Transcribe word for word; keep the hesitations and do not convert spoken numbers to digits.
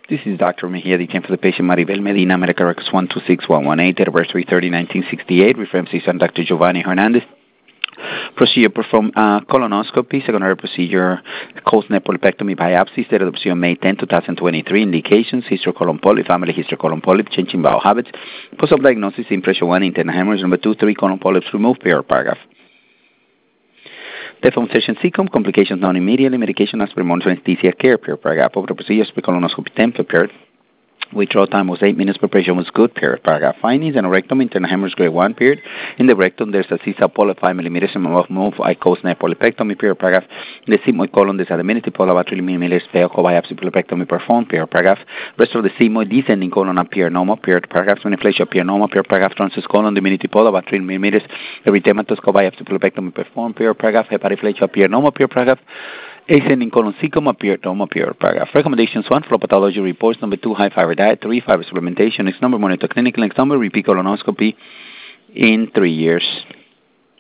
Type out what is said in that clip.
This is Doctor Mejia, the for the patient Maribel Medina, America Records one two six one one eight, date of birth three thirty nineteen sixty-eight, reference on Doctor Giovanni Hernandez. Procedure perform uh, colonoscopy, secondary procedure, cold-snap polypectomy biopsy, state of option May tenth, twenty twenty-three. Indications, colon polyp, family history colon polyp, change in bowel habits. Post-op diagnosis, impression one, internal hemorrhage. Number two, three colon polyps removed, per paragraph. Death on session C COM, complications known immediately, medication as per monitoring anesthesia care, per paragraph. Over the procedures, pre-colonoscopy ten, prepared. Withdrawal time was eight minutes. Preparation was good, period. Paragraph. Findings, and rectum, internal hemorrhage grade one, period. In the rectum, there's a C S A polyp five millimeters of move, icosnap polypectomy, period. Paragraph. In the sigmoid colon, there's a diminutive polyp about three millimeters, phaco biopsy polypectomy performed, period. Paragraph. Rest of the sigmoid descending colon appear normal, period. Paragraph. Manipulation appear normal, period. Paragraph. Transverse colon, diminutive polyp about three millimeters, erythematous biopsy polypectomy performed, period. Paragraph. Hepatoflexia appear normal, period. Paragraph. Ascending colon C COM appeared, normal period. Paragraph. Recommendations: one, flow pathology reports. Number two, high fiber diet. Three, fiber supplementation. Next number, monitor clinical. Next number, repeat colonoscopy in three years.